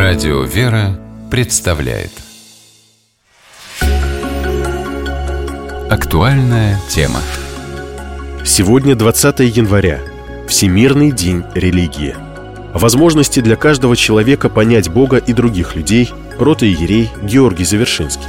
Радио «Вера» представляет актуальная тема. Сегодня 20 января, Всемирный день религии. О возможности для каждого человека понять Бога и других людей протоиерей Георгий Завершинский.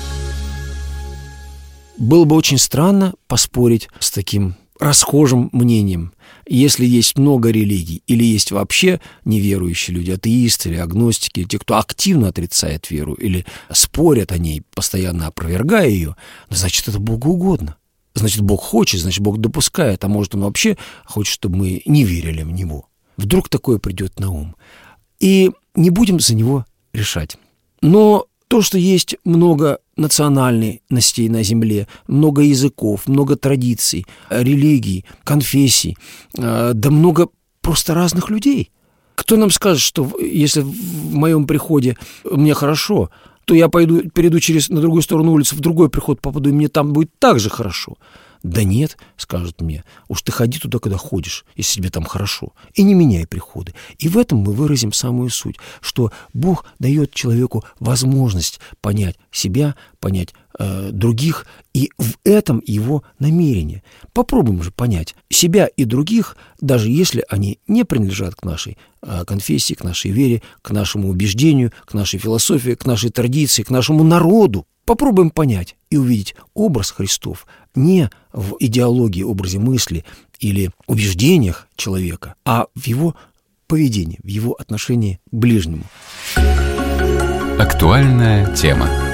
Было бы очень странно поспорить с таким расхожим мнением. Если есть много религий, или есть вообще неверующие люди, атеисты или агностики, те, кто активно отрицает веру или спорят о ней, постоянно опровергая ее, значит, это Богу угодно. Значит, Бог хочет, значит, Бог допускает, а может, Он вообще хочет, чтобы мы не верили в Него. Вдруг такое придет на ум. И не будем за него решать. Но то, что есть много национальностей на земле, много языков, много традиций, религий, конфессий, да много просто разных людей. Кто нам скажет, что если в моем приходе мне хорошо, то я перейду на другую сторону улицы, в другой приход попаду, и мне там будет так же хорошо? Да нет, скажут мне, уж ты ходи туда, когда ходишь, если тебе там хорошо, и не меняй приходы. И в этом мы выразим самую суть, что Бог дает человеку возможность понять себя, понять других, и в этом его намерение. Попробуем же понять себя и других, даже если они не принадлежат к нашей конфессии, к нашей вере, к нашему убеждению, к нашей философии, к нашей традиции, к нашему народу. Попробуем понять и увидеть образ Христов не в идеологии, образе мысли или убеждениях человека, а в его поведении, в его отношении к ближнему. Актуальная тема.